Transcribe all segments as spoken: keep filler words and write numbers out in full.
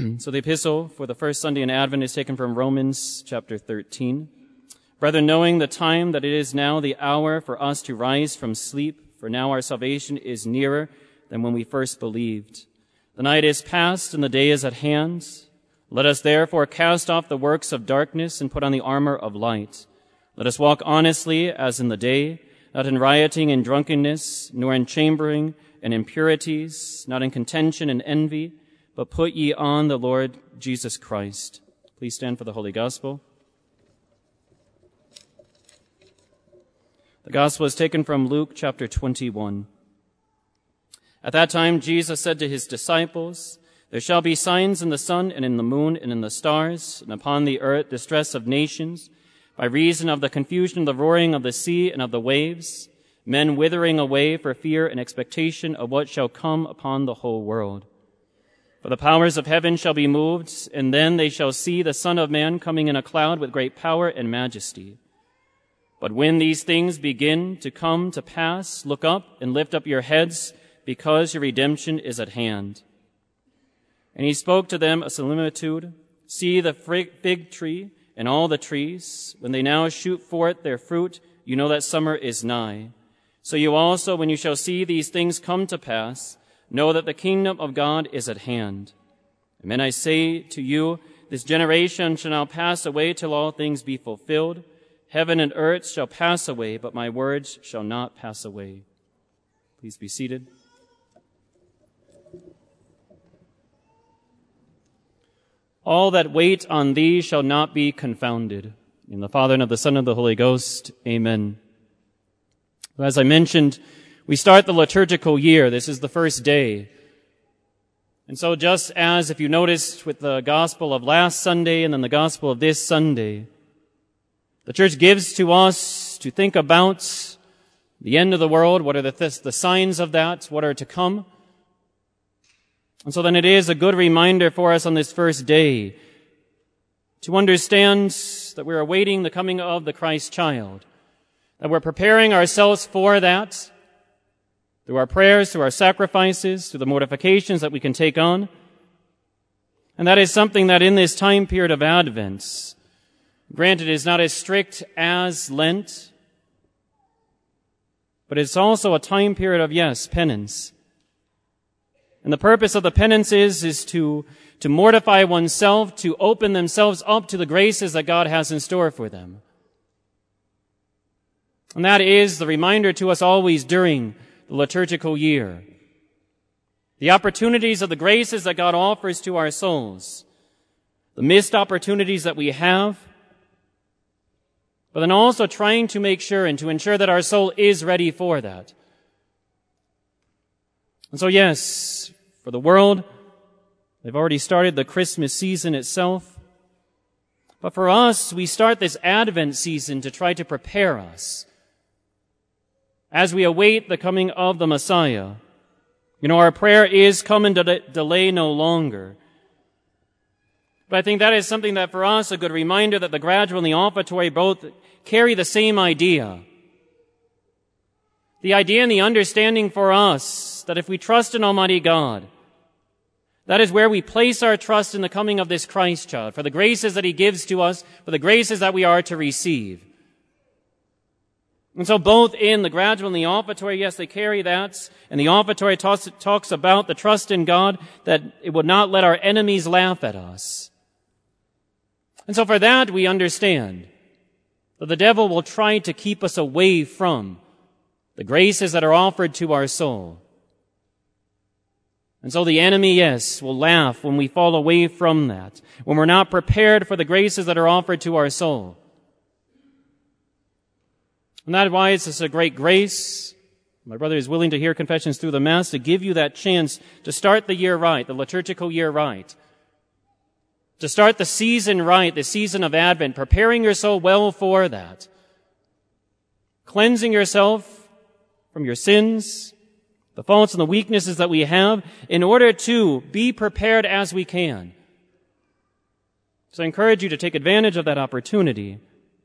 So the epistle for the first Sunday in Advent is taken from Romans chapter thirteen. Brethren, knowing the time that it is now the hour for us to rise from sleep, for now our salvation is nearer than when we first believed. The night is past and the day is at hand. Let us therefore cast off the works of darkness and put on the armor of light. Let us walk honestly as in the day, not in rioting and drunkenness, nor in chambering and impurities, not in contention and envy, but put ye on the Lord Jesus Christ. Please stand for the Holy Gospel. The Gospel is taken from Luke chapter twenty-one. At that time Jesus said to his disciples, There shall be signs in the sun and in the moon and in the stars, and upon the earth distress of nations, by reason of the confusion of the roaring of the sea and of the waves, men withering away for fear and expectation of what shall come upon the whole world. For the powers of heaven shall be moved, and then they shall see the Son of Man coming in a cloud with great power and majesty. But when these things begin to come to pass, look up and lift up your heads, because your redemption is at hand. And he spoke to them a similitude. See the fig tree and all the trees. When they now shoot forth their fruit, you know that summer is nigh. So you also, when you shall see these things come to pass, know that the kingdom of God is at hand. Amen, I say to you, this generation shall now pass away till all things be fulfilled. Heaven and earth shall pass away, but my words shall not pass away. Please be seated. All that wait on thee shall not be confounded. In the Father and of the Son and of the Holy Ghost. Amen. As I mentioned, we start the liturgical year. This is the first day. And so just as, if you noticed with the gospel of last Sunday and then the gospel of this Sunday, the church gives to us to think about the end of the world. What are the, th- the signs of that? What are to come? And so then it is a good reminder for us on this first day to understand that we're awaiting the coming of the Christ child, that we're preparing ourselves for that through our prayers, through our sacrifices, through the mortifications that we can take on. And that is something that in this time period of Advent, granted, is not as strict as Lent, but it's also a time period of, yes, penance. And the purpose of the penance is, is to, to mortify oneself, to open themselves up to the graces that God has in store for them. And that is the reminder to us always during the liturgical year. The opportunities of the graces that God offers to our souls. The missed opportunities that we have. But then also trying to make sure and to ensure that our soul is ready for that. And so yes, for the world, they've already started the Christmas season itself. But for us, we start this Advent season to try to prepare us as we await the coming of the Messiah. You know, our prayer is, come and de- delay no longer. But I think that is something that for us, a good reminder that the gradual and the offertory both carry the same idea. The idea and the understanding for us that if we trust in Almighty God, that is where we place our trust in the coming of this Christ child, for the graces that He gives to us, for the graces that we are to receive. And so both in the gradual and the offertory, yes, they carry that, and the offertory talks, talks about the trust in God, that it would not let our enemies laugh at us. And so for that we understand that the devil will try to keep us away from the graces that are offered to our soul. And so the enemy, yes, will laugh when we fall away from that, when we're not prepared for the graces that are offered to our soul. And that's why it's a great grace. My brother is willing to hear confessions through the Mass to give you that chance to start the year right, the liturgical year right. To start the season right, the season of Advent, preparing your soul well for that. Cleansing yourself from your sins, the faults and the weaknesses that we have, in order to be prepared as we can. So I encourage you to take advantage of that opportunity.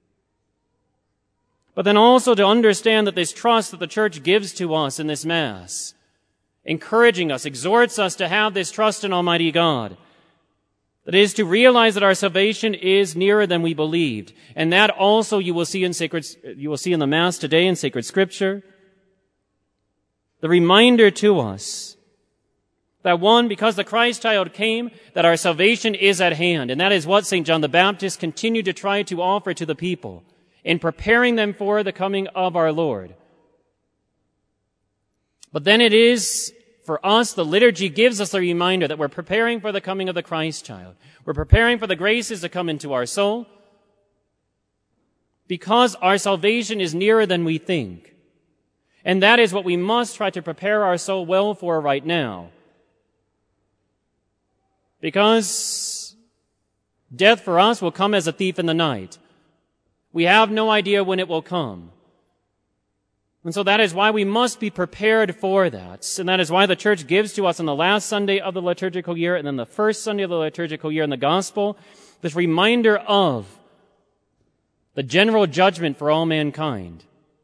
But then also to understand that this trust that the church gives to us in this Mass, encouraging us, exhorts us to have this trust in Almighty God, That is to realize that our salvation is nearer than we believed. And that also you will see in sacred, you will see in the Mass today in sacred Scripture. The reminder to us that one, because the Christ child came, that our salvation is at hand. And that is what Saint John the Baptist continued to try to offer to the people in preparing them for the coming of our Lord. But then it is, for us, the liturgy gives us a reminder that we're preparing for the coming of the Christ child. We're preparing for the graces to come into our soul because our salvation is nearer than we think. And that is what we must try to prepare our soul well for right now. Because death for us will come as a thief in the night. We have no idea when it will come. And so that is why we must be prepared for that. And that is why the Church gives to us on the last Sunday of the liturgical year and then the first Sunday of the liturgical year in the Gospel this reminder of the general judgment for all mankind.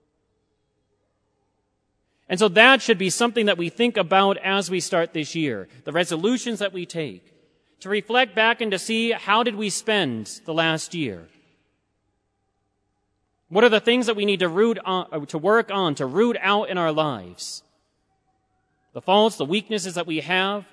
And so that should be something that we think about as we start this year, the resolutions that we take, to reflect back and to see how did we spend the last year. What are the things that we need to root on, to work on, to root out in our lives? The faults, the weaknesses that we have,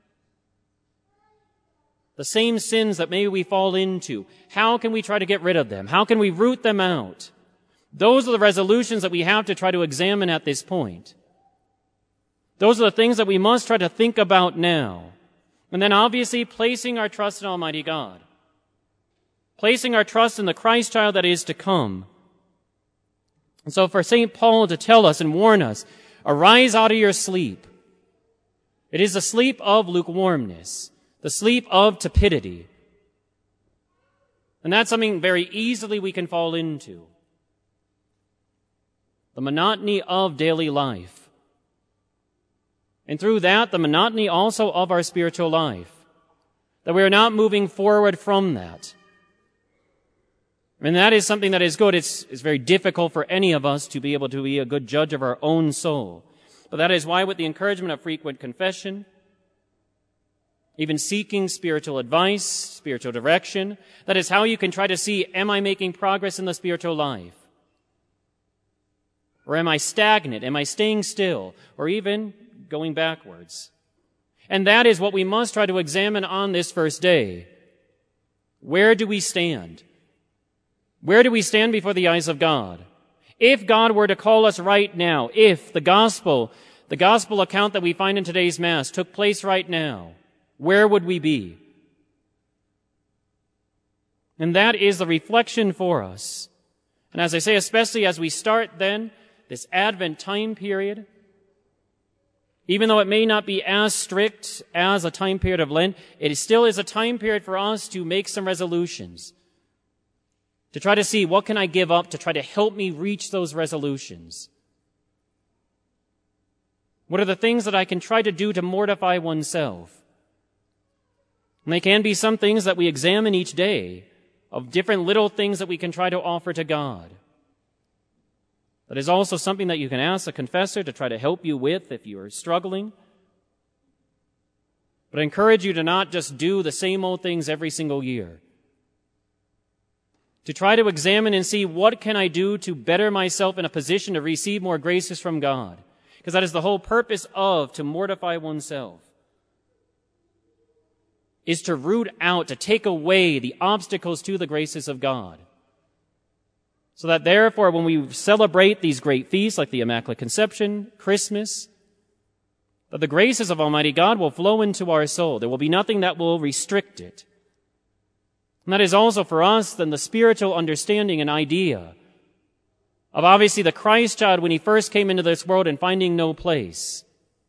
the same sins that maybe we fall into. How can we try to get rid of them? How can we root them out? Those are the resolutions that we have to try to examine at this point. Those are the things that we must try to think about now. And then obviously placing our trust in Almighty God. Placing our trust in the Christ child that is to come. And so for Saint Paul to tell us and warn us, arise out of your sleep. It is the sleep of lukewarmness, the sleep of tepidity. And that's something very easily we can fall into. The monotony of daily life. And through that, the monotony also of our spiritual life. That we are not moving forward from that. And that is something that is good. It's, it's very difficult for any of us to be able to be a good judge of our own soul. But that is why with the encouragement of frequent confession, even seeking spiritual advice, spiritual direction, that is how you can try to see, am I making progress in the spiritual life? Or am I stagnant? Am I staying still? Or even going backwards? And that is what we must try to examine on this first day. Where do we stand? Where do we stand before the eyes of God? If God were to call us right now, if the gospel, the gospel account that we find in today's Mass took place right now, where would we be? And that is the reflection for us. And as I say, especially as we start then this Advent time period, even though it may not be as strict as a time period of Lent, it still is a time period for us to make some resolutions. To try to see what can I give up to try to help me reach those resolutions. What are the things that I can try to do to mortify oneself? And they can be some things that we examine each day of different little things that we can try to offer to God. That is also something that you can ask a confessor to try to help you with if you are struggling. But I encourage you to not just do the same old things every single year. To try to examine and see what can I do to better myself in a position to receive more graces from God. Because that is the whole purpose of to mortify oneself. Is to root out, to take away the obstacles to the graces of God. So that therefore when we celebrate these great feasts like the Immaculate Conception, Christmas, that the graces of Almighty God will flow into our soul. There will be nothing that will restrict it. And that is also for us then the spiritual understanding and idea of obviously the Christ child when he first came into this world and finding no place.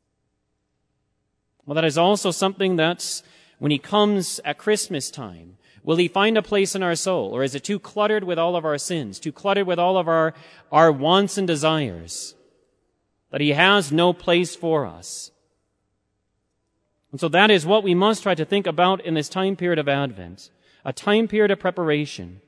Well, that is also something that's when he comes at Christmas time, will he find a place in our soul? Or is it too cluttered with all of our sins, too cluttered with all of our, our wants and desires, that he has no place for us? And so that is what we must try to think about in this time period of Advent. A time period of preparation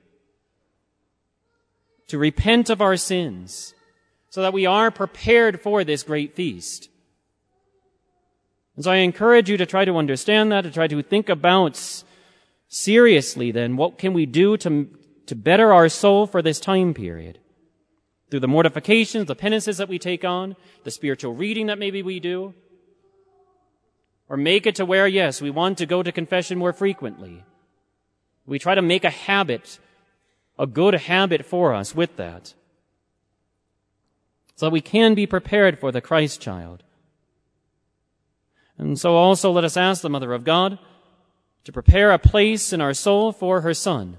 to repent of our sins so that we are prepared for this great feast. And so I encourage you to try to understand that, to try to think about seriously then, what can we do to, to better our soul for this time period? Through the mortifications, the penances that we take on, the spiritual reading that maybe we do, or make it to where, yes, we want to go to confession more frequently. We try to make a habit, a good habit for us with that, so that we can be prepared for the Christ child. And so also let us ask the Mother of God to prepare a place in our soul for her Son.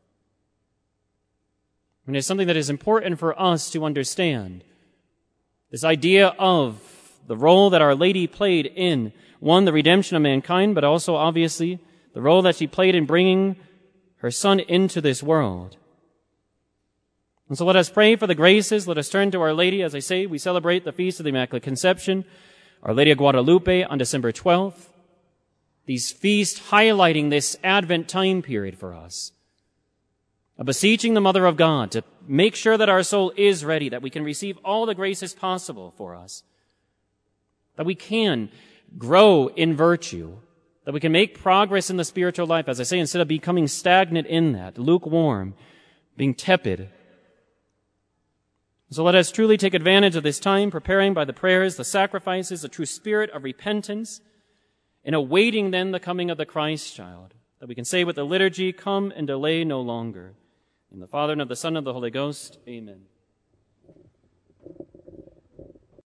And it's something that is important for us to understand. This idea of the role that Our Lady played in, one, the redemption of mankind, but also obviously the role that she played in bringing her Son into this world. And so let us pray for the graces. Let us turn to Our Lady. As I say, we celebrate the Feast of the Immaculate Conception, Our Lady of Guadalupe on December twelfth. These feasts highlighting this Advent time period for us, of beseeching the Mother of God to make sure that our soul is ready, that we can receive all the graces possible for us, that we can grow in virtue, that we can make progress in the spiritual life, as I say, instead of becoming stagnant in that, lukewarm, being tepid. So let us truly take advantage of this time, preparing by the prayers, the sacrifices, the true spirit of repentance, and awaiting then the coming of the Christ child, that we can say with the liturgy, come and delay no longer. In the Father, and of the Son, and of the Holy Ghost, amen.